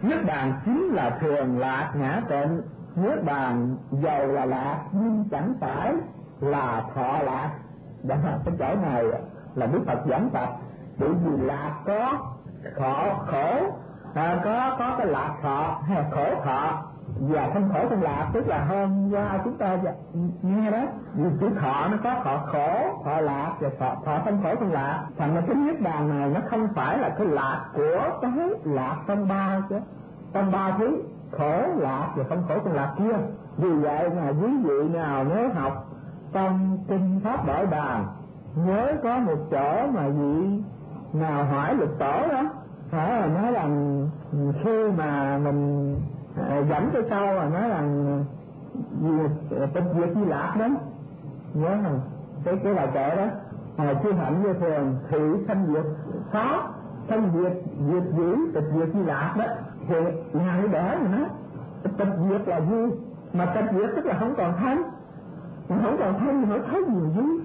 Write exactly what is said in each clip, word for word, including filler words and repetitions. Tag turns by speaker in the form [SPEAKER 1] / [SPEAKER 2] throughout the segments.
[SPEAKER 1] Niết bàn chính là thường lạc ngã tịnh. Niết bàn giàu là lạc nhưng chẳng phải là thọ lạc. Đó, cái chỗ này là Đức Phật giảng tập. Bởi vì lạc có khổ khổ à, có có cái lạc thọ hay khổ thọ và không khổ không lạc, tức là hôm qua chúng ta nghe đó, vì chữ thọ nó có thọ khổ, thọ lạc và thọ, thọ không khổ không lạc. Thành ra cái niết bàn này nó không phải là cái lạc của cái lạc trong ba chứ, trong ba thứ khổ lạc và không khổ không lạc kia. Vì vậy mà quý vị nào nếu học trong kinh Pháp Bảo Đàn, nhớ có một chỗ mà vị nào hỏi Lục Tổ đó, phải là nói rằng khi mà mình dẫn cái câu mà nói rằng tịch diệt Di Lạc đó, nhớ không? Cái cái bài kệ đó, à, chuyên hạnh vô thường thị sanh diệt pháp, sanh diệt diệt dữ tịch diệt Di Lạc đó. Thì nhà nó đỡ mà nói tịch diệt là vui, mà tịch diệt tức là không còn thân, mà không còn thân thì nó thấy nhiều vui.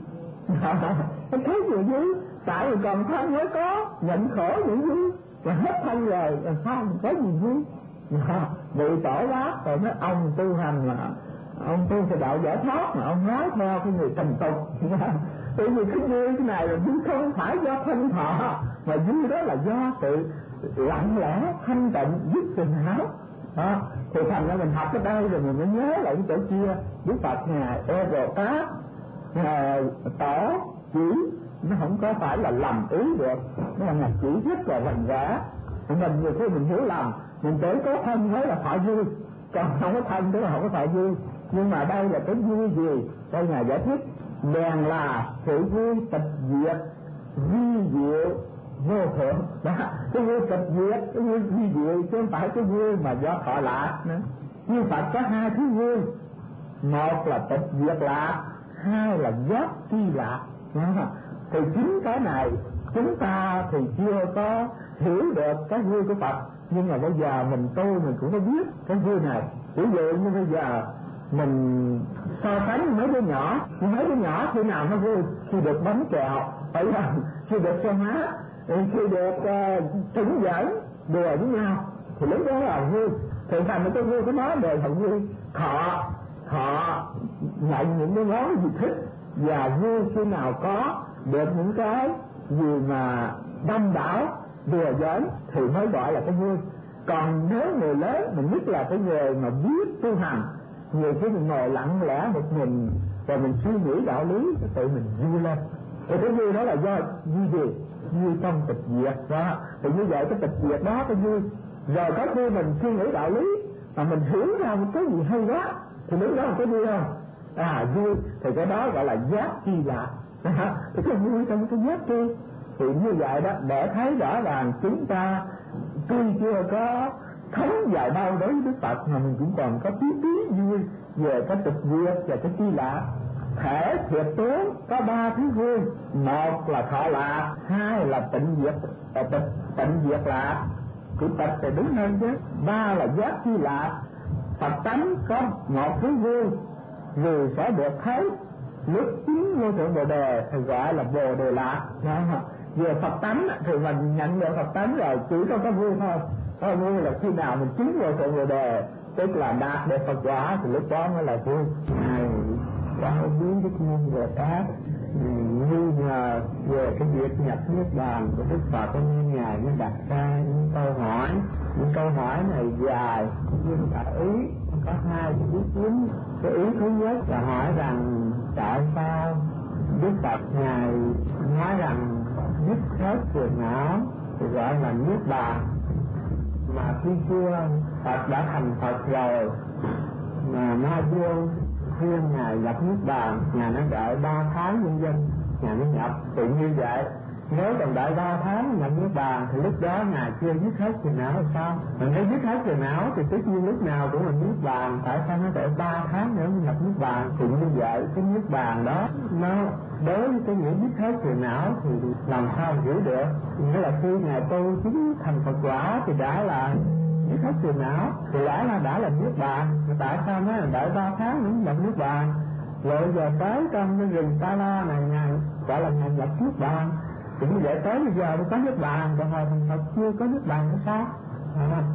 [SPEAKER 1] Nó thấy nhiều vui, tại vì còn thân mới có nhận khổ những vui, và hết thân rồi làm sao mình có gì vui. Vị Tổ Bác rồi nói ông tu hành mà ông tu sẽ đạo giải thoát, mà ông nói theo cái người trần tục. Bởi vì cái vui cái này là vui không phải do thân thọ, mà vui đó là do sự lặng lẽ thanh tịnh dứt phiền não. Đó, thì thành ra mình học cái đây rồi mình mới nhớ lại cái chỗ kia. Đức Phật ngài e Bồ Tát Tổ chỉ nó không có phải là lầm ý được, nó là ngài chỉ rất là rành rẽ. Mình nhiều khi mình hiểu lầm, mình tới có thân mới là thọ vui, còn không có thân tức là không có thọ vui. Nhưng mà đây là cái vui gì? Đây ngài giải thích bèn là sự vui tịch diệt vi diệu vô thượng. Đó, cái vui tịch diệt, cái vui vi diệu chứ không phải cái vui mà do thọ lạc nữa. Như Phật có hai thứ vui, một là tịch diệt lạc, hai là giác tri lạc. Đó, thì chính cái này chúng ta thì chưa có hiểu được cái vui của Phật, nhưng mà bây giờ mình tu mình cũng có biết cái vui này. Ví dụ như bây giờ mình so sánh mấy đứa nhỏ, mấy đứa nhỏ khi nào nó vui? Khi được bánh kẹo, phải không? Khi được xe hóa, khi được uh, trứng dẫn đùa với nhau, thì lúc đó là vui. Thì thành cái vui của nó đều là vui thọ, thọ nhận những cái món gì thích, và vui khi nào có được những cái gì mà đông đảo đùa giỡn thì mới gọi là cái vui. Còn nếu người lớn, mình nhất là cái người mà biết tu hành, nhiều khi mình ngồi lặng lẽ một mình rồi mình suy nghĩ đạo lý, tự mình vui lên. Thì cái vui đó là do vui gì? Vui trong tịch diệt đó. Thì như vậy cái tịch diệt đó cái vui. Rồi có khi mình suy nghĩ đạo lý mà mình hiểu ra một cái gì hay quá, thì lúc đó là cái vui không? À vui, thì cái đó gọi là giác tri lạc. Thì cái vui trong cái giác tri. Thì như vậy đó, để thấy rõ ràng chúng ta tuy chưa có thấm vào đâu đối với Đức Phật, mà mình cũng còn có tí tí vui về cái tịch diệt và cái tri lạc. Thể thiệt tướng có ba thứ vui, một là thọ lạc, hai là tịnh diệt à, tịch tịnh diệt lạc, chữ tịch thì đúng hơn chứ, ba là giác tri lạc. Phật tánh có một thứ vui vì sẽ được thấy lúc chính vô thượng bồ đề thì gọi là bồ đề lạc. Về Phật tánh thì mình nhận được Phật tánh rồi, chỉ có cái vui thôi. Cái vui là khi nào mình chính vô thượng bồ đề, tức là đạt được Phật quả, thì lúc đó mới là vui. Này đã biết Đức Nhân Bồ Tát nghi ngờ về cái việc nhập niết bàn của Đức Phật, nên ngài mới đặt ra những câu hỏi. Những câu hỏi này dài nhưng cả ý có hai ý kiến. Cái ý thứ nhất là hỏi rằng tại sao Đức Phật ngài nói rằng dứt hết phiền não thì gọi là niết bàn, mà khi xưa Phật đã thành Phật rồi mà Ma Vương khuyên ngài nhập niết bàn, ngài nó đợi ba tháng nhân dân ngài mới nhập. Tự như vậy, nếu còn đợi ba tháng nhập niết bàn thì lúc đó ngài chưa dứt hết phiền não là sao? Mà nếu dứt hết phiền não thì tất nhiên lúc nào cũng là niết bàn, tại sao nó đợi ba tháng nữa mới nhập niết bàn? Thì như vậy cái niết bàn đó nó đối với cái nghĩa dứt hết phiền não thì làm sao giữ được? Nghĩa là khi ngài tu chính thành Phật quả thì đã là dứt hết phiền não, thì đã là đã là niết bàn. Tại sao nó đợi ba tháng nữa nhập niết bàn? Rồi giờ tới trong cái rừng Ta La này ngài gọi là ngài nhập niết bàn. Thì như vậy tới bây giờ mới có niết bàn, còn hồi thành Phật chưa có niết bàn nữa sao? À, thì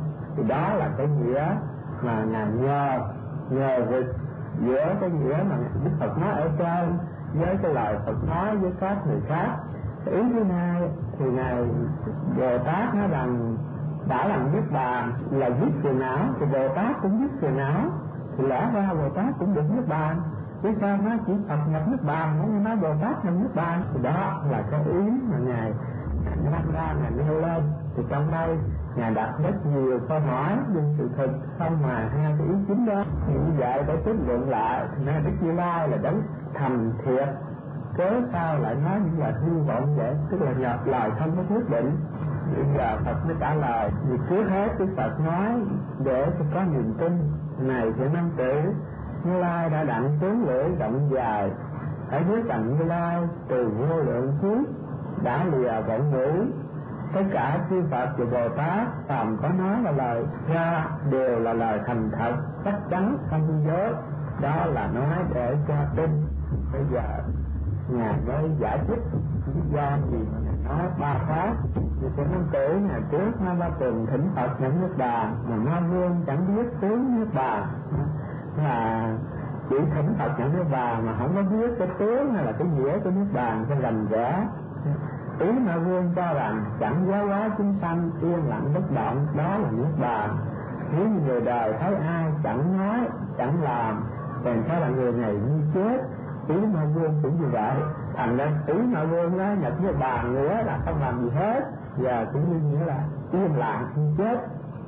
[SPEAKER 1] đó là cái nghĩa mà ngài nhờ nhờ việc giữa cái nghĩa mà Đức Phật nói ở trên với cái lời Phật nói với các người khác. Ý thứ hai thì ngài Bồ Tát nói rằng đã làm niết bàn là dứt phiền não, thì Bồ Tát cũng dứt phiền não, thì lẽ ra Bồ Tát cũng được niết bàn. Vì sao nó chỉ Phật nhập niết bàn, không nói Bồ Tát nhập niết bàn? Thì đó là cái ý mà ngài năm ra ngài nêu lên. Thì trong đây ngài đặt rất nhiều câu hỏi nhưng sự thực không mà hai cái ý chính đó. Thì như vậy để kết luận lại, nên Đức Như Lai là đấng thành thiệt, cớ sao lại nói những lời hy vọng vậy? Tức là nhờ lời không có quyết định. Bây giờ Phật mới trả lời, vì trước hết Đức Phật nói để cho có niềm tin. Này thiện nam tử, Như Lai đã đặng tướng lưỡi rộng dài ở dưới cạnh Như Lai từ vô lượng kiếp, đã lìa vọng ngữ. Tất cả chư Phật và Bồ Tát phàm có nói là lời ra đều là lời thành thật, chắc chắn không dối. Đó là nói để cho tin. Bây giờ ngài mới giải thích lý do gì mà ngài nói ba pháp. Thì sẽ năm tử ngày trước nó ba tuần thỉnh Phật nhận nước bàn, mà Ma Vương chẳng biết tướng nước bàn, là chỉ thỉnh Phật nhận nước bàn mà không có biết cái tướng hay là cái nghĩa của nước bàn cho rành rẽ. Ý Ma Vương cho rằng chẳng giáo hóa chúng sanh yên lặng bất động, đó là nước bàn. Nếu như người đời thấy ai chẳng nói chẳng làm, bèn thấy là người này như chết. Ý Ma Vương cũng như vậy. Thành ra ý Ma Vương đó nhập với bàn nghĩa là không làm gì hết, và cũng như nghĩa là yên lặng như chết.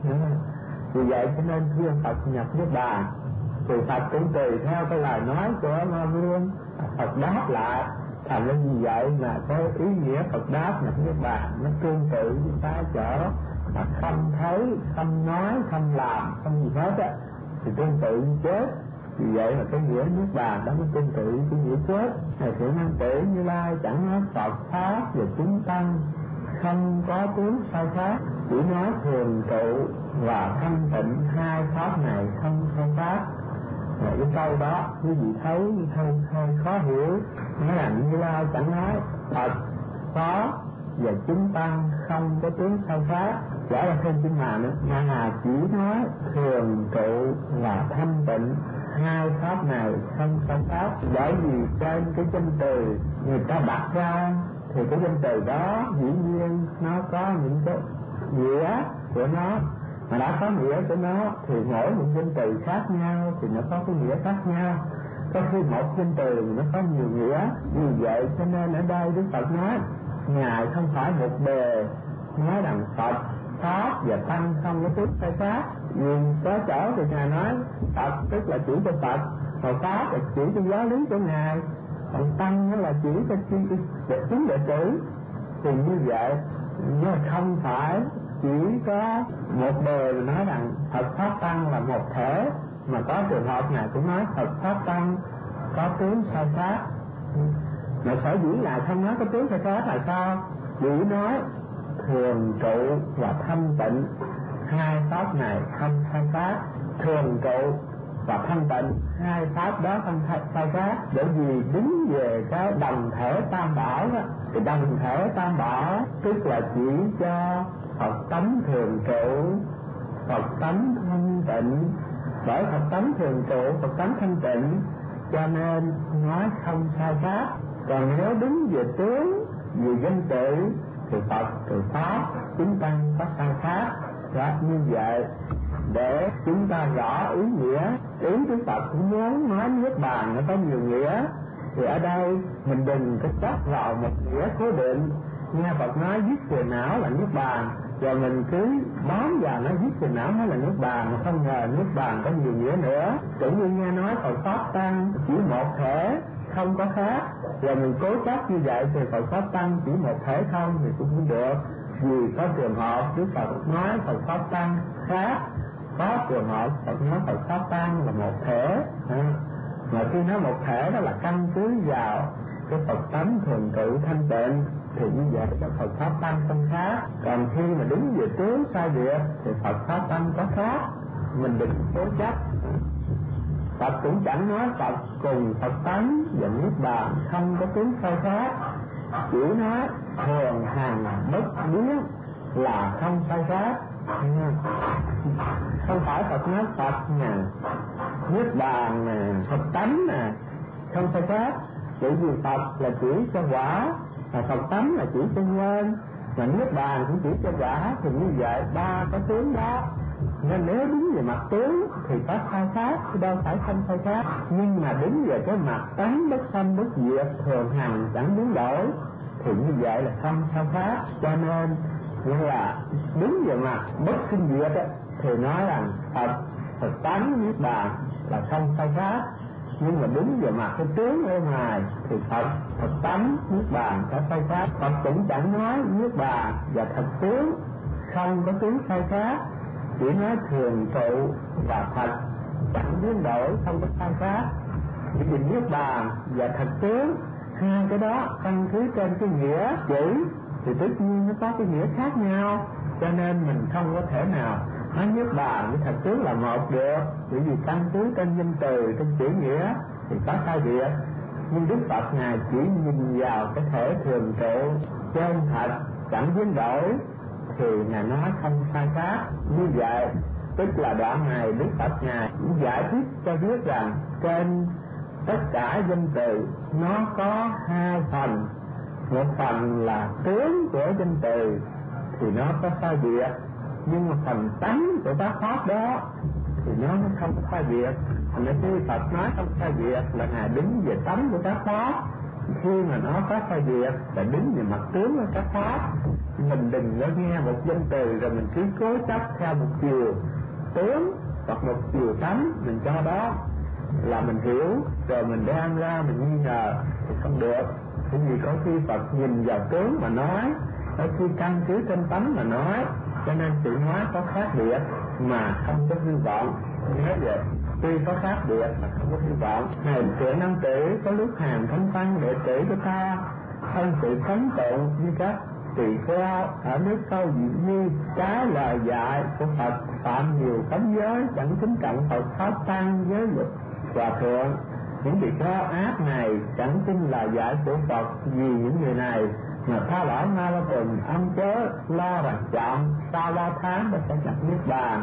[SPEAKER 1] Vì vậy cho nên khi Phật nhập với bàn thì Phật cũng tùy theo cái lời nói của Ma Vương, Phật đáp lại. Thành ra vì vậy mà cái ý nghĩa Phật đáp nhập với bàn nó tương tự với cái chỗ mà không thấy, không nói, không làm, không gì hết á, thì tương tự như chết. Vì vậy mà cái nghĩa niết bàn đó nó tương tự cái nghĩa chết. Này thiện nam tử, Như Lai chẳng nói Phật pháp và chúng tăng không có tướng sai khác, chỉ nói thường trụ và thanh tịnh hai pháp này không sai khác. Và cái câu đó quý vị thấy hơi hơi khó hiểu. Nói là Như Lai chẳng nói Phật pháp và chúng tăng không có tướng sai khác, giả là thêm chữ mà nữa, mà chỉ nói thường trụ và thanh tịnh hai pháp này không sai khác. Bởi vì trên cái danh từ người ta đặt ra thì cái danh từ đó dĩ nhiên nó có những cái nghĩa của nó, mà đã có nghĩa của nó thì mỗi một danh từ khác nhau thì nó có cái nghĩa khác nhau. Có khi một danh từ nó có nhiều nghĩa. Vì vậy cho nên ở đây Đức Phật nói ngài không phải một bề nói rằng Phật pháp và tăng không có tướng sai khác. Nhưng có chỗ thì ngài nói Phật tức là chỉ cho Phật, còn pháp là chỉ cho giáo lý của ngài, còn tăng nó là chỉ cho chính đệ tử. Thì như vậy nó không phải chỉ có một bề nói rằng Phật pháp tăng là một thể, mà có trường hợp ngài cũng nói Phật pháp tăng có tướng sai khác. Mà sở dĩ ngài không nói có tướng sai khác là sao? Chỉ nói thường trụ và thanh tịnh hai pháp này không sai khác. Thường trụ và thanh tịnh hai pháp đó không sai khác, bởi vì đứng về cái đồng thể tam bảo đó, thì đồng thể tam bảo tức là chỉ cho Phật tánh thường trụ, Phật tánh thanh tịnh. Bởi Phật tánh thường trụ, Phật tánh thanh tịnh, cho nên nói không sai khác. Còn nếu đứng về tướng, về danh tự thì Phật, thì pháp, chúng tăng có sai khác. Đó, như vậy để chúng ta rõ ý nghĩa. Ý Đức Phật cũng muốn nói niết bàn nó có nhiều nghĩa, thì ở đây mình đừng có chấp vào một nghĩa cố định. Nghe Phật nói giết phiền não là niết bàn, rồi mình cứ bám vào nó giết phiền não nó là niết bàn, mà không ngờ niết bàn có nhiều nghĩa nữa. Cũng như nghe nói Phật pháp tăng chỉ một thể không có khác, rồi mình cố chấp như vậy thì Phật pháp tăng chỉ một thể không thì cũng không được. Vì có trường hợp Đức Phật nói Phật pháp tăng khác, có trường hợp Phật nói Phật pháp tăng là một thể. À, mà khi nói một thể đó là căn cứ vào cái Phật tánh thường trụ thanh tịnh, thì như vậy cái Phật pháp tăng không khác. Còn khi mà đứng về tướng sai biệt thì Phật pháp tăng có khác, mình đừng cố chấp. Phật cũng chẳng nói Phật cùng Phật tánh và niết bàn không có tướng sai khác, chỉ nói thường hằng bất biến là không sai khác. Không phải Phật nói Phật nè, Niết Bàn nè, Phật tánh nè, không phải khác. Chỉ vì Phật là chỉ cho quả, mà Phật tánh là chỉ cho nhân, mà Niết Bàn cũng chỉ cho quả. Thì như vậy ba cái tướng đó, nên nếu đứng về mặt tướng thì có sai khác, chứ đâu phải không sai khác. Nhưng mà đứng về cái mặt tánh bất sanh bất diệt, thường hằng chẳng biến đổi, thì như vậy là không sao khác. Cho nên như là đứng về mặt bất sinh diệt ấy, thì nói rằng Phật, Phật tánh, Niết Bàn là không sai khác. Nhưng mà đứng về mặt cái tướng ở ngoài thì Phật, Phật tánh, Niết Bàn có sai khác. Phật cũng chẳng nói Niết Bàn và thật tướng không có tướng sai khác, chỉ nói thường trụ và thật chẳng biến đổi, không có sai khác. Chỉ vì Niết Bàn và thật tướng hai cái đó căn cứ trên cái nghĩa chữ thì tất nhiên nó có cái nghĩa khác nhau, cho nên mình không có thể nào nói Niết Bàn với thật tướng là một được, bởi vì căn cứ trên danh từ, trên chữ nghĩa thì có sai biệt. Nhưng Đức Phật ngài chỉ nhìn vào cái thể thường trụ chân thật chẳng biến đổi thì ngài nói không sai khác. Như vậy tức là đoạn này Đức Phật ngài giải thích cho biết rằng trên tất cả danh từ nó có hai phần. Một phần là tướng của danh từ thì nó có sai biệt, nhưng mà phần tánh của tác pháp đó thì nó không có sai biệt. Nên khi Phật nói không sai biệt là ngài đứng về tánh của tác pháp. Khi mà nó có sai biệt là đứng về mặt tướng của tác pháp. Mình đừng có nghe một danh từ rồi mình cứ cố chấp theo một chiều tướng hoặc một chiều tánh, mình cho đó là mình hiểu rồi mình đem ra mình nghi ngờ thì không được. Bởi vì có khi Phật nhìn vào tướng mà nói, có khi căn cứ trên tánh mà nói, cho nên sự nói có khác biệt mà không có hư vọng. Nhớ vậy, tuy có khác biệt mà không có hư vọng. Này Thiện Nam Tử, có lúc hàng thánh văn đệ tử của ta thân sự khấn tụng như các tỳ kheo ở nước Câu Diệu Nhi, trái lời dạy của Phật phạm nhiều cấm giới, chẳng kính trọng Phật pháp tăng giới luật hòa thượng. Những tỳ kheo ác này chẳng tin lời dạy của Phật, vì những người này mà tha bảo ma la tuần âm chớ lo rằng chậm sau ba tháng mới sẽ nhập Niết Bàn.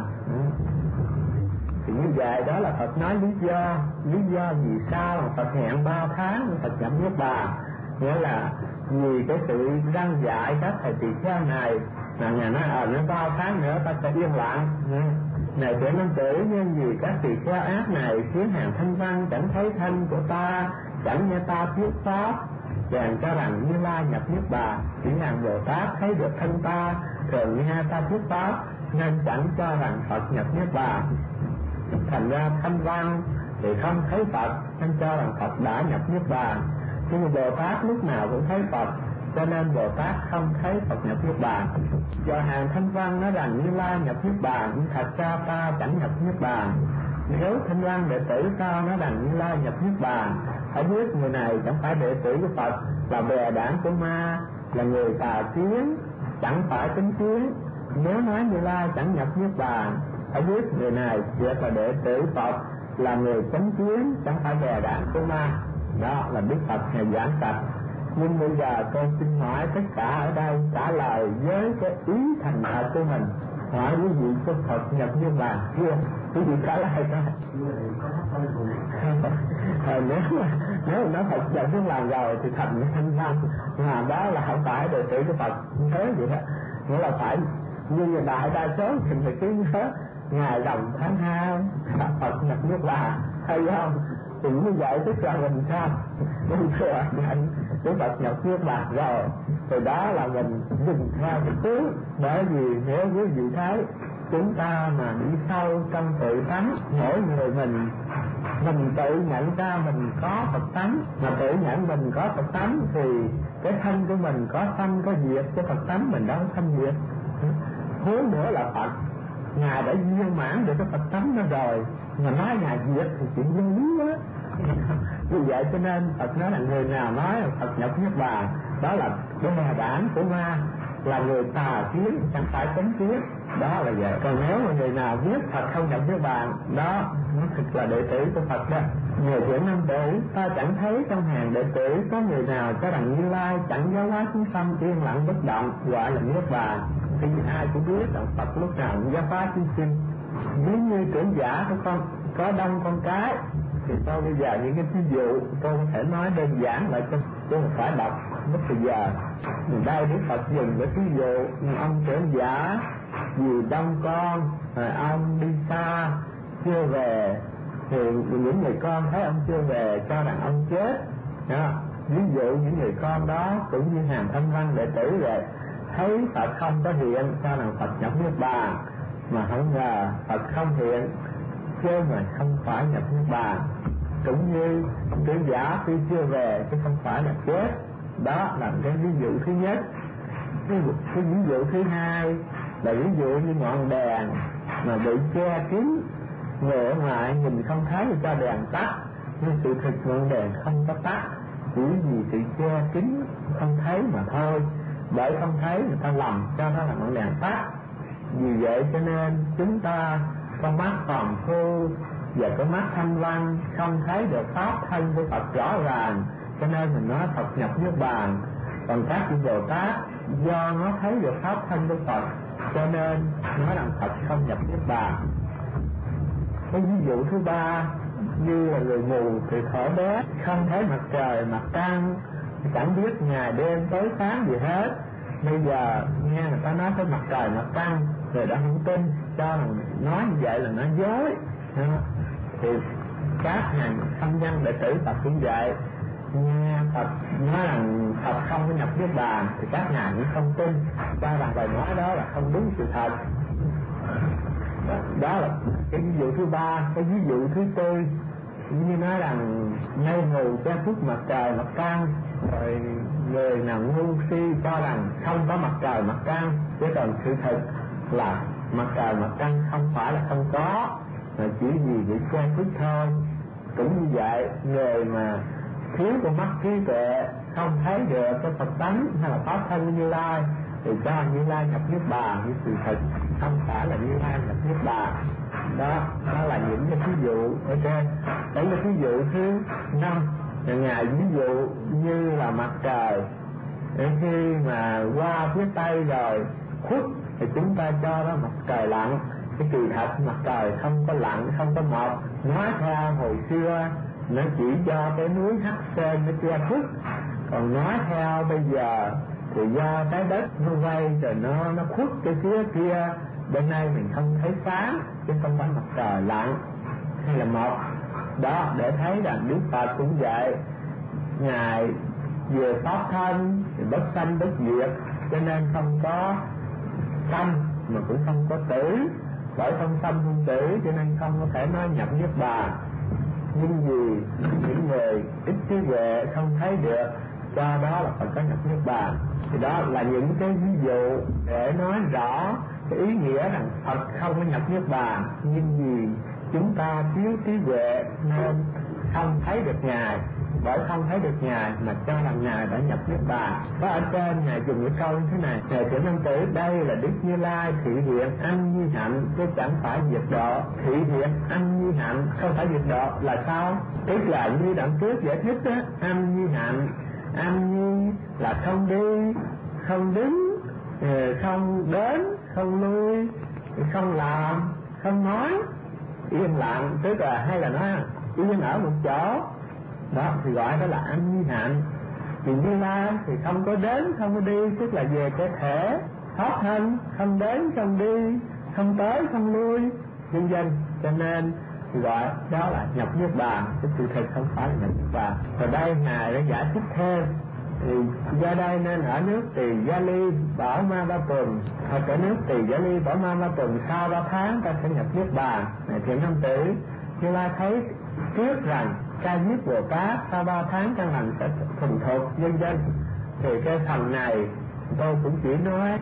[SPEAKER 1] Thì như vậy đó là Phật nói lý do, lý do vì sao mà Phật hẹn ba tháng mới Phật nhập Niết Bàn. Nghĩa là vì cái sự răng dạy các thầy tỳ kheo này là Ngài nói ở nó ba tháng nữa ta sẽ yên lặng. Này Thiện Nam Tử, nhưng vì các tỳ kheo ác này khiến hàng thanh văn chẳng thấy thân của ta, chẳng nghe ta thuyết pháp, chàng cho rằng Như Lai nhập Niết Bàn. Chỉ hàng Bồ Tát thấy được thân ta, thường nghe ta thuyết pháp, nên chẳng cho rằng Phật nhập Niết Bàn. Thành ra thanh văn thì không thấy Phật, nên cho rằng Phật đã nhập Niết Bàn. Nhưng Bồ Tát lúc nào cũng thấy Phật, cho nên Bồ Tát không thấy Phật nhập Niết Bàn. Do hàng thanh văn nói rằng Như Lai nhập Niết Bàn, nhưng thật ra ta chẳng nhập Niết Bàn. Nếu thanh văn đệ tử sao nói rằng Như Lai nhập Niết Bàn, phải biết người này chẳng phải đệ tử của Phật, là bè đảng của ma, là người tà kiến, chẳng phải tính kiến. Nếu nói Như Lai chẳng nhập Niết Bàn, phải biết người này thiệt là đệ tử Phật, là người chánh kiến, chẳng phải bè đảng của ma. Đó là Đức Phật ngài giảng sạch. Nhưng bây giờ tôi xin hỏi tất cả ở đây trả lời với cái ý thành thật của mình. Hỏi quý vị có Phật nhập Niết Bàn chưa? Quý vị trả lời coi. Nếu mà nếu mà nói Phật nhập Niết Bàn rồi thì thành thanh văn, mà đó là không phải đệ tử của Phật. Thế vậy đó, nghĩa là phải như đại đa số thì phải cứ nhớ ngày rằm tháng hai Phật nhập Niết Bàn, hay không? Thì như vậy tức là mình sao? Mình thừa nhận Đức Phật nhập Niết Bàn rồi, thì đó là mình dùng theo cái tướng. Bởi vì nếu quý vị thấy chúng ta mà đi sâu trong tự tánh, mỗi người mình mình tự nhận ra mình có Phật tánh, mà tự nhận mình có Phật tánh thì cái thân của mình có sanh có diệt, cái Phật tánh mình đâu sanh diệt. Huống nữa là Phật ngài đã viên mãn được cái Phật tánh đó rồi, mà nói ngài diệt thì chuyện vô lý quá. Vì vậy cho nên Phật nói là người nào nói là Phật nhập Niết Bàn, đó là cái bè đảng của ma, là người tà kiến, chẳng phải chánh kiến. Đó là vậy. Còn nếu mà người nào biết Phật không nhập Niết Bàn, đó nó thực là đệ tử của Phật đó. Người Thiện Nam Tử, ta chẳng thấy trong hàng đệ tử có người nào cho rằng Như Lai chẳng giáo hóa chúng sanh yên lặng bất động, gọi là Niết Bàn. Thì ai cũng biết rằng Phật lúc nào cũng giáo hóa chúng sinh, Nếu như trưởng giả của con có đông con cái thì tôi bây giờ những cái ví dụ tôi có thể nói đơn giản lại cho tôi không phải đọc mất thời giờ. Đây Đức Phật dùng cái ví dụ ông trưởng giả vì đông con rồi ông đi xa chưa về, thì những người con thấy ông chưa về cho rằng ông chết. Đó. Ví dụ những người con đó cũng như hàng thanh văn đệ tử rồi thấy Phật không có hiện cho rằng Phật nhập niết bàn, mà không ngờ Phật không hiện chứ mà không phải nhập niết bàn. Cũng như trưởng giả khi chưa về chứ không phải là chết. Đó là cái ví dụ thứ nhất. Cái, cái ví dụ thứ hai là ví dụ như ngọn đèn mà bị che kín, người ở ngoài nhìn không thấy cho đèn tắt, nhưng sự thực ngọn đèn không có tắt, chỉ vì sự che kín không thấy mà thôi. Bởi không thấy người ta lầm cho nó là ngọn đèn tắt. Vì vậy cho nên chúng ta con mắt phàm phu và con mắt thanh văn không thấy được pháp thân của Phật rõ ràng, cho nên mình nói Phật nhập niết bàn. Còn các vị Bồ Tát do nó thấy được pháp thân của Phật cho nên nói rằng Phật không nhập niết bàn. Cái ví dụ thứ ba như là người mù thì thở bé, không thấy mặt trời mặt trăng, chẳng biết ngày đêm tối sáng gì hết. Bây giờ nghe người ta nói tới mặt trời mặt trăng người đã không tin, cho rằng nói như vậy là nói dối. Thì các hàng thanh văn đệ tử Phật cũng vậy, nghe Phật nói rằng Phật không có nhập niết bàn thì các ngài cũng không tin, cho rằng lời nói đó là không đúng sự thật. Đó, đó là cái ví dụ thứ ba. Cái ví dụ thứ tư như nói rằng mây mù che khuất mặt trời mặt trăng, rồi người nào ngu si cho rằng không có mặt trời mặt trăng, chứ còn sự thật là mặt trời mặt trăng không phải là không có, mà chỉ vì bị che khuất thôi. Cũng như vậy, người mà thiếu con mắt trí tuệ không thấy được cái Phật tánh hay là pháp thân Như Lai thì cho Như Lai nhập niết bàn, như sự thật không phải là Như Lai nhập niết bàn. Đó, đó là những cái ví dụ ở trên. Đấy là ví dụ thứ năm. Ngài ví dụ như là mặt trời khi mà qua phía tây rồi khuất thì chúng ta cho đó mặt trời lặn. Cái kỳ thật mặt trời không có lặn, không có mọc. Nói theo hồi xưa nó chỉ do cái núi Hắc Sơn nó che khuất, còn nói theo bây giờ thì do trái đất nó quay rồi nó nó khuất cái phía kia. Bên nay mình không thấy sáng chứ không phải mặt trời lặn hay là mọc. Đó, để thấy rằng Đức Phật cũng vậy, ngài vừa pháp thân thì bất sanh bất diệt, cho nên không có sanh mà cũng không có tử. Bởi không sanh không tử cho nên không có thể nói nhập niết bàn. Nhưng vì những người ít trí huệ không thấy được, cho đó là phải có nhập niết bàn. Thì đó là những cái ví dụ để nói rõ cái ý nghĩa rằng Phật không có nhập niết bàn, nhưng vì chúng ta thiếu trí huệ nên không thấy được ngài. Bởi không thấy được ngài mà cho rằng ngài đã nhập niết bàn. Có ở trên ngài dùng cái câu như thế này: ngài trưởng nam tử, đây là Đức Như Lai thị hiện ăn nhi hạnh chứ chẳng phải diệt độ. Thị hiện ăn nhi hạnh không phải diệt độ là sao? Tức là như đoạn trước giải thích á, ăn nhi hạnh, ăn nhi là không đi, không đứng, không đến, không lui, không làm, không nói, yên lặng. Tức là hay là nói yên ở một chỗ. Đó thì gọi đó là ăn nhi hạnh. Thì Như Lai thì không có đến không có đi, tức là về cái thể pháp thân, không đến không đi, không tới không lui, vân vân. Cho nên gọi đó là nhập niết bàn, cái sự thật không phải là nhập niết bàn. Và đây ngài đã giải thích thêm. Thì do đây nên ở nước Tỳ Gia Ly bảo ma ba tuần, hoặc ở nước Tỳ Gia Ly bảo ma ba tuần, sau ba tháng ta sẽ nhập niết bàn. Này thiện nam tử, Như Lai thấy trước rằng ca diếp Bồ Tát sau ba tháng căn lành sẽ thuần thục nhân dân. Thì cái phần này tôi cũng chỉ nói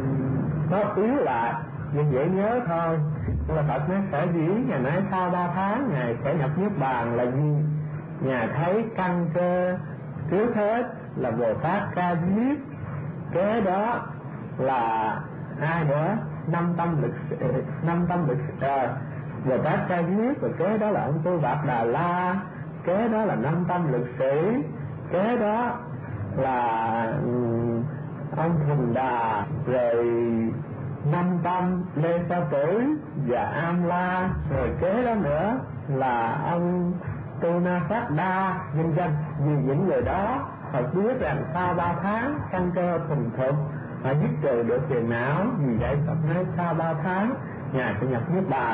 [SPEAKER 1] nó yếu lại nhưng dễ nhớ thôi. Nhưng mà Phật nói sở dĩ ngài nói sau ba tháng ngài sẽ nhập niết bàn là gì? Ngài thấy căn cơ trước hết là Bồ Tát ca diếp, kế đó là ai nữa? Năm tâm lực năm tâm lực à, Bồ Tát ca diếp, rồi kế đó là ông Tu Bạc Đà La, kế đó là năm tâm lực sĩ, kế đó là um, ông Thùng Đà, rồi Năm Tâm, Lê Sa Tử và Am La, rồi kế đó nữa là ông Tu Na Phát Đa, vân vân. Vì những người đó Phật biết rằng sau ba tháng căn cơ thuần thục họ dứt trừ được phiền não, vì vậy Phật nói sau ba tháng ngài sẽ nhập niết bàn.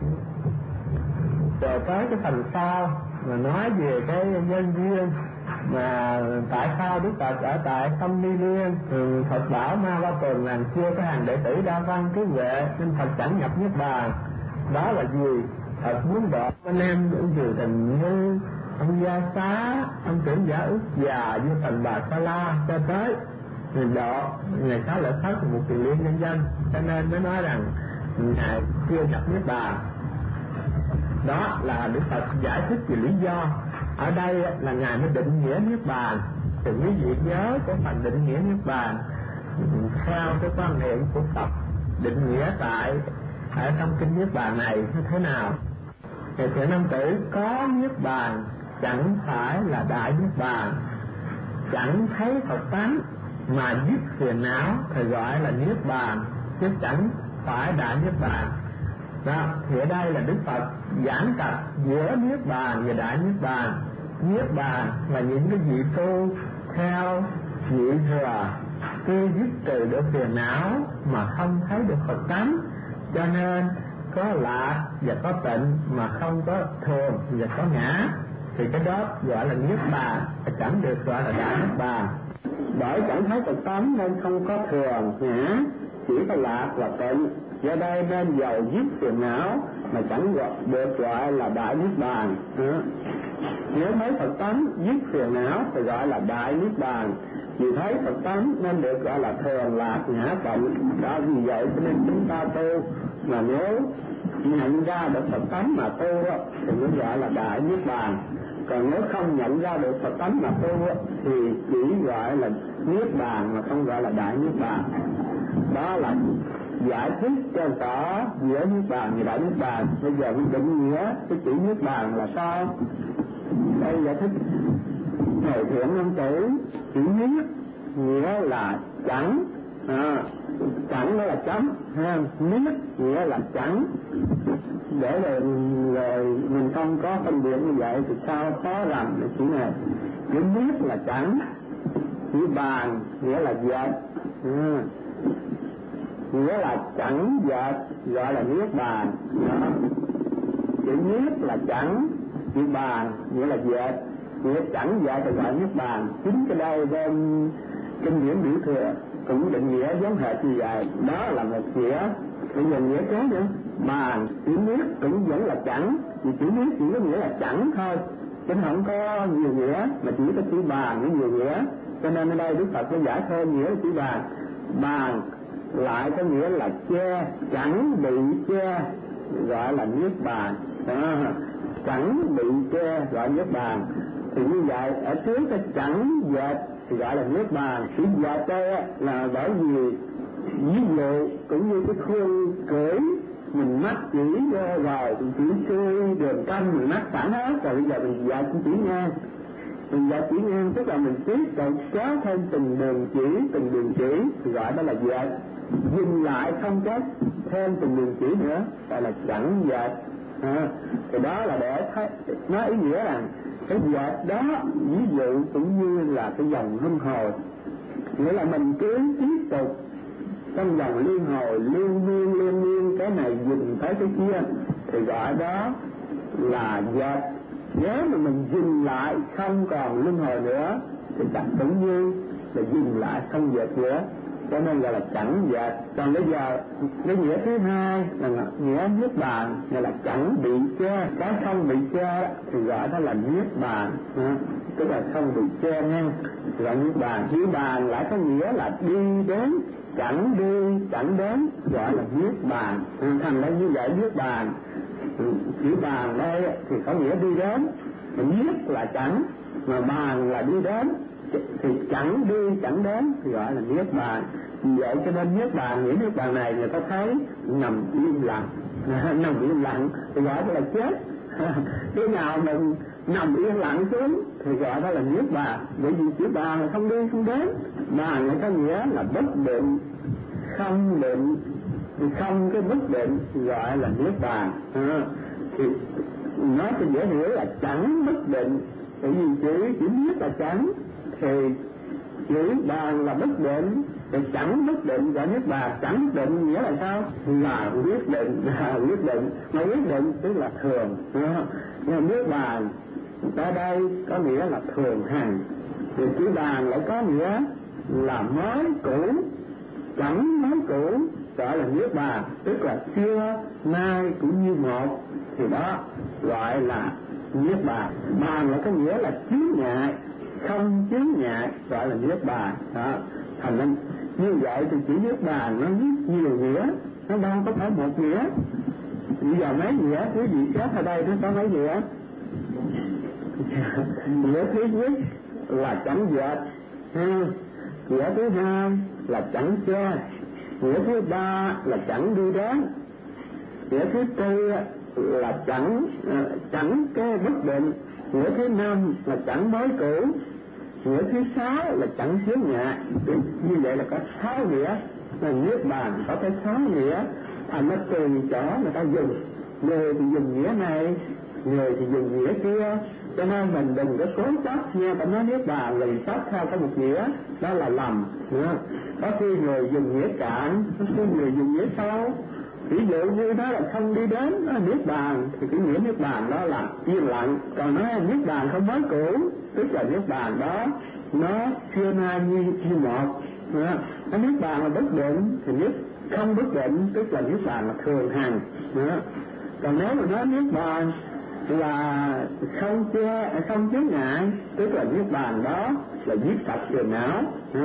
[SPEAKER 1] Rồi tới cái phần sau mà nói về cái nhân duyên mà tại sao Đức Phật ở tại Sông Ni Liên, Phật bảo Ma Ba Tuần làm chưa có hàng đệ tử đa văn trí huệ nên Phật chẳng nhập niết bàn. Đó là gì? Phật muốn độ anh em những triều đình như ông Gia Xá, ông trưởng giả Ước Già, vua Thành Bà Sa La cho tới người độ ngày sáu lợi thất một tiền liên nhân dân, cho nên mới nói rằng ngài chưa nhập niết bàn. Đó là Đức Phật giải thích về lý do. Ở đây là ngài mới định nghĩa niết bàn. Thì quý vị nhớ cái phần định nghĩa niết bàn theo cái quan niệm của Phật định nghĩa tại ở trong kinh niết bàn này như thế nào? Thì thiện nam tử, có niết bàn chẳng phải là đại niết bàn, chẳng thấy Phật tánh mà dứt phiền não thì gọi là niết bàn, chứ chẳng phải đại niết bàn. Đó, thì ở đây là Đức Phật giảng cặp giữa niết bàn và đại niết bàn. Niết bàn là những cái vị tu theo vị thừa khi dứt trừ được phiền não mà không thấy được Phật tánh, cho nên có lạc và có tịnh mà không có thường và có ngã, thì cái đó gọi là niết bàn, chẳng được gọi là đại niết bàn. Bởi chẳng thấy Phật tánh nên không có thường ngã, chỉ có lạc và tịnh. Do đây nên giàu dứt phiền não mà chẳng được gọi là đại niết bàn. Nếu thấy Phật tánh dứt phiền não thì gọi là đại niết bàn. Vì thấy Phật tánh nên được gọi là thường lạc ngã tịnh. Đó, vì vậy cho nên chúng ta tu mà nếu nhận ra được Phật tánh mà tu thì mới gọi là đại niết bàn. Còn nếu không nhận ra được Phật tánh mà tu thì chỉ gọi là niết bàn mà không gọi là đại niết bàn. Đó là giải thích cho rõ giữa niết bàn và đại niết bàn. Bây giờ mình định nghĩa cái chữ niết bàn là sao? Đây giải thích thầy thiện nam tử, chữ niết nghĩa là chẳng, à, chẳng đó là chấm, ha, niết nghĩa là chẳng. Để rồi, rồi mình không có phân biệt như vậy thì sao khó làm được chữ này. Chữ niết là chẳng, chữ bàn nghĩa là dệt, à, nghĩa là chẳng dệt gọi là niết bàn. Đó. Chữ niết là chẳng, chữ bàn nghĩa là dệt, nghĩa chẳng dệt thì gọi niết bàn. Chính cái đây bên kinh điển Biểu Thừa cũng định nghĩa giống hệt như vậy. Đó là một nghĩa. Bây giờ nghĩa kế nữa, bàn chữ niết cũng vẫn là chẳng, vì chữ niết chỉ có nghĩa là chẳng thôi, chứ không có nhiều nghĩa, mà chỉ có chữ bàn với nhiều nghĩa. Cho nên ở đây Đức Phật có giải thêm nghĩa là chữ bàn. Bàn lại có nghĩa là che, chẳng bị che gọi là niết bàn. À, chẳng bị che gọi niết bàn. Thì như vậy ở trước cái chẳng dệt thì gọi là niết bàn. Chữ dệt đây là bởi vì ví dụ cũng như cái khuôn cưỡi mình mắc chỉ rồi thì chỉ xuôi đường canh mình mắc sẵn hết rồi, bây giờ mình dệt chỉ ngang. Mình dệt chỉ ngang tức là mình tiếp tục kéo thêm từng đường chỉ từng đường chỉ thì gọi đó là dệt. Dừng lại không có thêm từng đường chỉ nữa gọi là chẳng dệt. À, thì đó là để thấy, nói ý nghĩa rằng cái dệt đó ví dụ cũng như là cái dòng luân hồi, nghĩa là mình cứ tiếp tục trong dòng liên hồi liên miên liên miên, cái này dừng tới cái kia thì gọi đó là dệt. Nếu mà mình dừng lại không còn luân hồi nữa thì chắc cũng như là dừng lại không dệt nữa, cho nên gọi là chẳng dệt. Còn bây giờ cái nghĩa thứ hai là nghĩa niết bàn, nghĩa là chẳng bị che, cái không bị che thì gọi đó là niết bàn, à, tức là không bị che ngăn gọi niết bàn. Niết bàn lại có nghĩa là đi đến, chẳng đi chẳng đến gọi là niết bàn. À, thành ra như vậy niết bàn, chữ bàn đây thì có nghĩa đi đến, niết là chẳng mà bàn là đi đến, thì chẳng đi chẳng đến thì gọi là niết bàn. Vì vậy cho nên niết bàn, nghĩa niết bàn này người ta thấy nằm im lặng, nằm im lặng thì gọi đó là chết. Cái nào mình nằm yên lặng xuống thì gọi đó là niết bàn. Bởi vì chữ bàn là không đi không đến, bàn này có nghĩa là bất định, không định,
[SPEAKER 2] không cái bất định gọi là niết bàn. À, thì nói cho dễ hiểu là chẳng bất định, bởi vì chữ chỉ biết là chẳng, thì chữ bàn là bất định, thì chẳng bất định gọi niết bàn. Chẳng bất định nghĩa là sao? Là quyết định, là quyết định, mà quyết định tức là thường. À, nhưng niết bàn ở đây có nghĩa là thường hằng, thì chữ bàn lại có nghĩa là mới cũ, chẳng mới cũ gọi là niết bàn, tức là xưa nay cũng như một, thì đó gọi là niết bàn. Bàn là có nghĩa là chướng ngại, không chướng ngại gọi là niết bàn. Đó, thành nên như vậy thì chữ niết bàn nó rất nhiều nghĩa, nó đâu có phải một nghĩa. Bây giờ mấy nghĩa quý vị xét ở đây nó có mấy nghĩa? Nghĩa thứ nhất là chẳng dệt, nghĩa thứ hai là chẳng che, nghĩa thứ ba là chẳng đi đến, nghĩa thứ tư là chẳng chẳng cái bất định, nghĩa thứ năm là chẳng mới cũ, nghĩa thứ sáu là chẳng chướng ngại. Như vậy là có sáu nghĩa, là niết bàn có cái sáu nghĩa. Thành nó tùy chỗ người ta dùng, người thì dùng nghĩa này, người thì dùng nghĩa kia, cho nên mình đừng có cố chấp nha. Ta nói niết bàn liền chấp theo có một nghĩa, đó là lầm. Có khi người dùng nghĩa cạn, có khi người dùng nghĩa sâu. Ví dụ như đó là không đi đến, đó là niết bàn, thì cái nghĩa niết bàn đó là yên lặng. Còn nói niết bàn không mới cũ, tức là niết bàn đó nó xưa nay như, như một. Nó niết bàn là bất định, thì niết không bất định tức là niết bàn là thường hằng. Còn nếu mà nói niết bàn là không che, không chướng ngại, tức là niết bàn đó là giết sạch phiền não.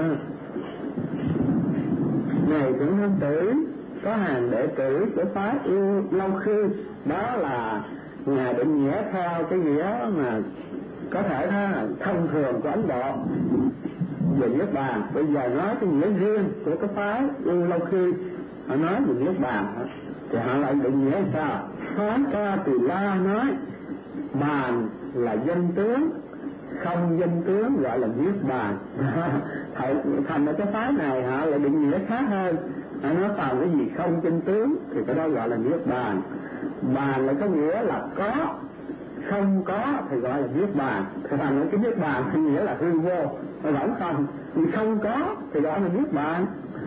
[SPEAKER 2] Này cũng không tử, có hàng đệ tử của phái Yêu Lâu Khư, đó là Ngài định nghĩa theo cái nghĩa mà có thể là thông thường của Ấn Độ về niết bàn. Bây giờ nói cái nghĩa riêng của cái phái Yêu Lâu Khư, họ nói về niết bàn thì họ lại định nghĩa sao? Phái Ca Tỳ La nói bàn là danh tướng, không danh tướng gọi là niết bàn. Thành ra cái phái này họ lại định nghĩa khác hơn, họ nói phàm cái gì không danh tướng thì cái đó gọi là niết bàn. Bàn lại có nghĩa là có, không có thì gọi là niết bàn. Thì thành ra cái niết bàn thì nghĩa là hư vô, nó vẫn không, thì không có thì gọi là niết bàn.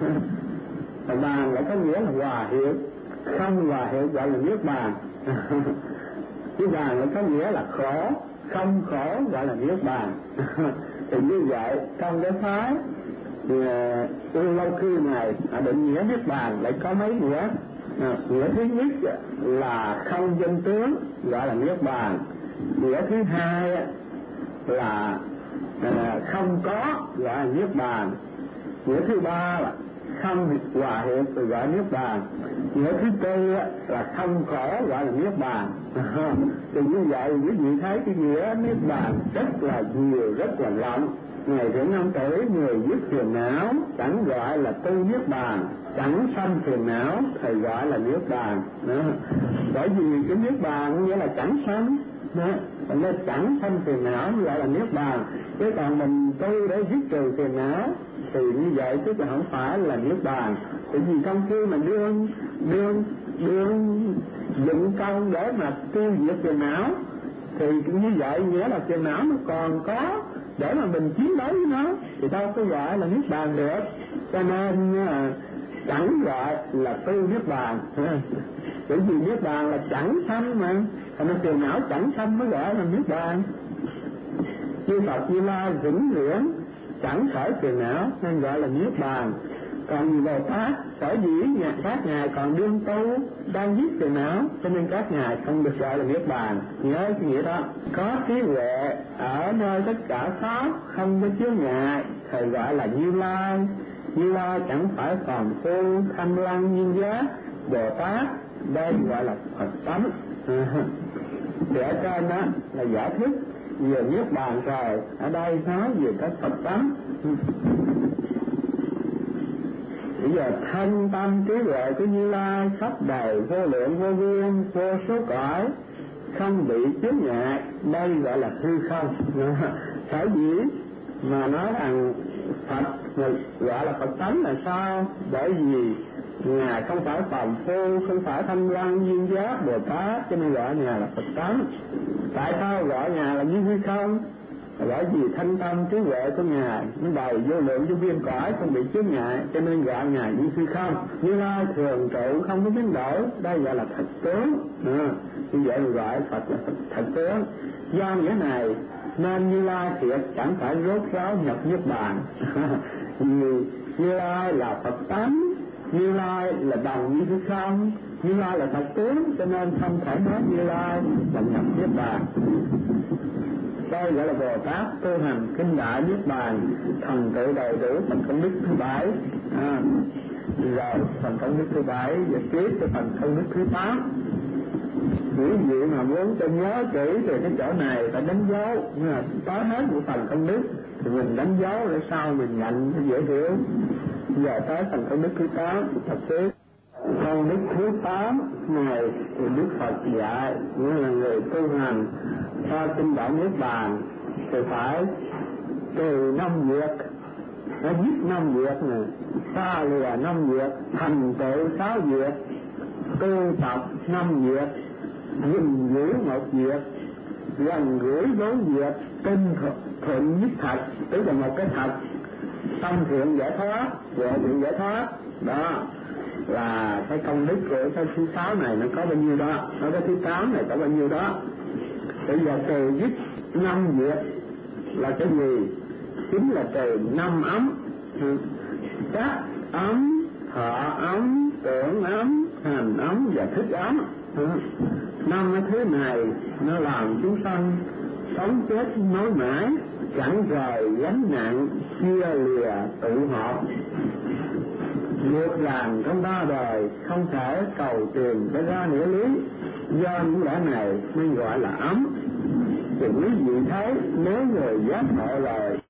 [SPEAKER 2] Và bàn lại có nghĩa là hòa hiệu, không hòa hiệu gọi là niết bàn. Cái bàn lại có nghĩa là khổ, không khổ gọi là niết bàn. Thì như vậy trong cái phái Yêu Lâu Khư này định nghĩa niết bàn lại có mấy nghĩa. À, nghĩa thứ nhất là không danh tướng gọi là niết bàn, nghĩa thứ hai là à, không có gọi là niết bàn, nghĩa thứ ba là không hòa hiệu thì gọi niết bàn, nghĩa thứ tư là không khổ gọi là niết bàn. Thì như vậy quý vị thấy cái nghĩa niết bàn rất là nhiều, rất là rộng. Ngày Thượng Nam Tử người dứt phiền não chẳng gọi là tu niết bàn, chẳng sanh phiền não thì gọi là niết bàn. Đó. Bởi vì cái niết bàn nghĩa là chẳng sanh, nên chẳng sanh phiền não gọi là niết bàn. Chứ còn mình tu để dứt trừ phiền não thì như vậy chứ không phải là niết bàn. Bởi vì trong khi mình đương đương đương dụng công để mà tiêu diệt phiền não thì như vậy nghĩa là phiền não nó còn có để mà mình chiến đấu với nó thì đâu có gọi là niết bàn được. Cho nên chẳng gọi là tu niết bàn. Bởi vì niết bàn là chẳng sanh mà, thành ra phiền não chẳng sanh mới gọi là niết bàn. Chư Phật Như Lai vĩnh viễn chẳng khởi phiền não nên gọi là niết bàn. Còn Bồ Tát sở dĩ các ngài còn đương tu đang giết phiền não cho nên các ngài không được gọi là niết bàn. Nhớ cái nghĩa đó. Có trí huệ ở nơi tất cả pháp không có chướng ngại thì gọi là Như Lai. Như Lai chẳng phải phàm phu thanh lăng nhiên giác. Bồ Tát đây gọi là Phật tánh. Thì ở trên đó là giải thích về niết bàn rồi, ở đây nói về cái Phật tánh. Bây giờ thân tâm trí huệ của Như Lai khắp đầy vô lượng vô biên vô số cõi không bị chướng ngại, đây gọi là hư không. Sở dĩ mà nói rằng Phật gọi là Phật tánh là sao? Bởi vì Ngài không phải phàm phu, không phải thanh văn duyên giác Bồ Tát, cho nên gọi Ngài là Phật tánh. Tại sao gọi Ngài là Như Hư Không? Bởi vì thanh tâm trí huệ của Ngài nó đầy vô lượng vô biên cõi, không bị chướng ngại, cho nên gọi Ngài Như Hư Không. Như Lai thường trụ không có biến đổi, đây gọi là thật tướng. À, như vậy mà gọi Phật là Phật thật tướng. Do nghĩa này nên Như Lai thiệt chẳng phải rốt ráo nhập niết bàn. Như, Như Lai là Phật tánh, Như Lai là đồng Như Hư Không, Như Lai là thật tướng, cho nên không thể nói Như Lai là nhập niết bàn. Đây gọi là Bồ Tát tu hành kinh đại niết bàn, thành tựu đầy đủ phần công đức thứ bảy. À, rồi phần công đức thứ bảy và tiếp cho phần công đức thứ tám. Quý vị mà muốn cho nhớ kỹ về cái chỗ này phải đánh dấu, nhưng mà tới hết một phần công đức thì mình đánh dấu để sau mình nhận dễ hiểu. Giờ tới phần công đức thứ tám thật tiếp. Công đức thứ tám này thì Đức Phật dạy như là người tu hành cho kinh đạo niết bàn thì phải trừ năm việc, nó giết năm việc này, xa lìa năm việc, thành tựu sáu việc, tu tập năm việc, gìn giữ một việc, gần gũi bốn việc, tinh thuận nhất thật, tức là một cái thật, tâm thiện giải thoát, huệ thiện giải thoát. Đó là cái công đức của cái thứ sáu này nó có bao nhiêu đó, nó cái thứ tám này có bao nhiêu đó. Bây giờ trừ dứt năm việc là cái gì? Chính là trừ năm ấm, các ấm, thọ ấm, tưởng ấm, hành ấm và thức ấm. Năm cái thứ này nó làm chúng sanh sống chết nối mãi, chẳng rời gánh nặng, chia lìa tụ họp. Ngược rằng trong ba đời không thể cầu tìm cái ra nghĩa lý, do những lẽ này mới gọi là ấm. Thì quý vị thấy nếu người giác ngộ lời